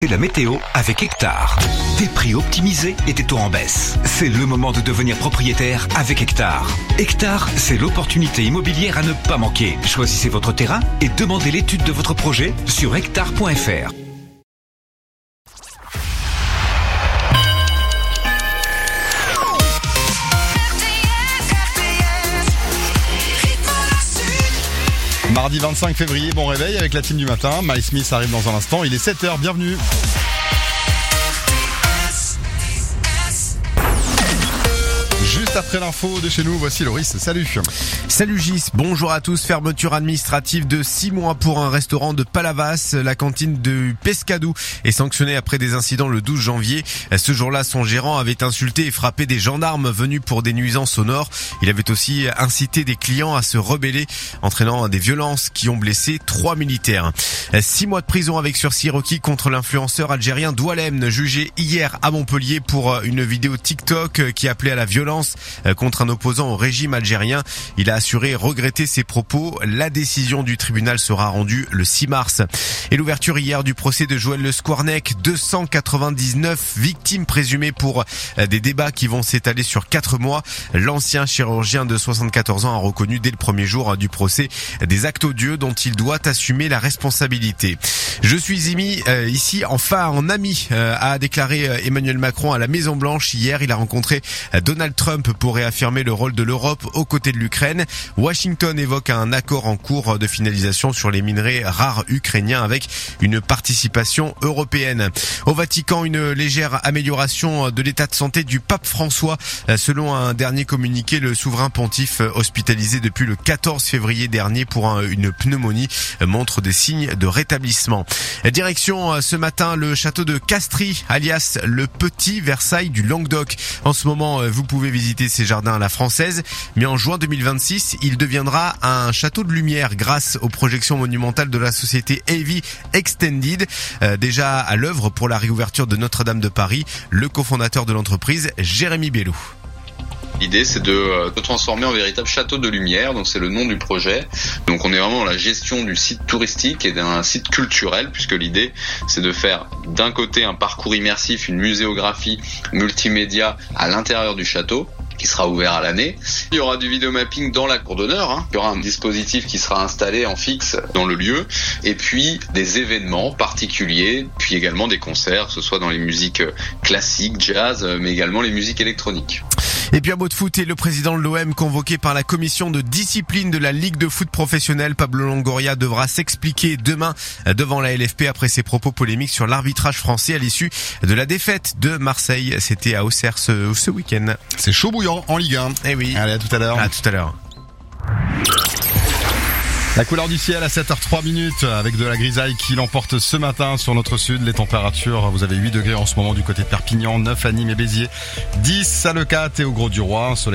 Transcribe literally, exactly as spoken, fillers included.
C'est la météo avec Hectare. Des prix optimisés et des taux en baisse. C'est le moment de devenir propriétaire avec Hectare. Hectare, c'est l'opportunité immobilière à ne pas manquer. Choisissez votre terrain et demandez l'étude de votre projet sur hectare point f r. Mardi vingt-cinq février, bon réveil avec la team du matin. Miles Smith arrive dans un instant, il est sept heures, bienvenue. Juste après l'info de chez nous, voici Loris, salut. Salut Gis, bonjour à tous. Fermeture administrative de six mois pour un restaurant de Palavas. La cantine de Pescadou est sanctionnée après des incidents le douze janvier. Ce jour-là, son gérant avait insulté et frappé des gendarmes venus pour des nuisances sonores. Il avait aussi incité des clients à se rebeller, entraînant des violences qui ont blessé trois militaires. Six mois de prison avec sursis requis contre l'influenceur algérien Doualem, jugé hier à Montpellier pour une vidéo TikTok qui appelait à la violence contre un opposant au régime algérien. Il a assuré regretter ses propos. La décision du tribunal sera rendue le six mars. Et l'ouverture hier du procès de Joël Le Squarnec, deux cent quatre-vingt-dix-neuf victimes présumées pour des débats qui vont s'étaler sur quatre mois. L'ancien chirurgien de soixante-quatorze ans a reconnu dès le premier jour du procès des actes odieux dont il doit assumer la responsabilité. Je suis émis euh, ici enfin en ami, euh, a déclaré Emmanuel Macron à la Maison Blanche hier. Il a rencontré Donald Trump pour réaffirmer le rôle de l'Europe aux côtés de l'Ukraine. Washington évoque un accord en cours de finalisation sur les minerais rares ukrainiens avec une participation européenne. Au Vatican, une légère amélioration de l'état de santé du pape François. Selon un dernier communiqué, le souverain pontife hospitalisé depuis le quatorze février dernier pour un, une pneumonie montre des signes de rétablissement. Direction ce matin le château de Castries, alias le petit Versailles du Languedoc. En ce moment, vous pouvez visiter ces jardins à la française, mais en juin deux mille vingt-six, il deviendra un château de lumière grâce aux projections monumentales de la société A V Extended, euh, déjà à l'œuvre pour la réouverture de Notre-Dame de Paris. Le cofondateur de l'entreprise, Jérémy Bellou. L'idée, c'est de, de transformer en véritable château de lumière, donc c'est le nom du projet. Donc on est vraiment dans la gestion du site touristique et d'un site culturel, puisque l'idée, c'est de faire d'un côté un parcours immersif, une muséographie multimédia à l'intérieur du château, qui sera ouvert à l'année. Il y aura du vidéomapping dans la cour d'honneur, hein. Il y aura un dispositif qui sera installé en fixe dans le lieu, et puis des événements particuliers, puis également des concerts, que ce soit dans les musiques classiques, jazz, mais également les musiques électroniques. Et puis un mot de foot, et le président de l'O M convoqué par la commission de discipline de la Ligue de foot professionnelle, Pablo Longoria, devra s'expliquer demain devant la L F P après ses propos polémiques sur l'arbitrage français à l'issue de la défaite de Marseille. C'était à Auxerre ce, ce week-end. C'est chaud bouillant en Ligue un. Eh oui. Allez, à tout à l'heure. À tout à l'heure. La couleur du ciel à sept heures trois minutes avec de la grisaille qui l'emporte ce matin sur notre sud. Les températures, vous avez huit degrés en ce moment du côté de Perpignan, neuf à Nîmes et Béziers, dix à Leucate et au Grau-du-Roi.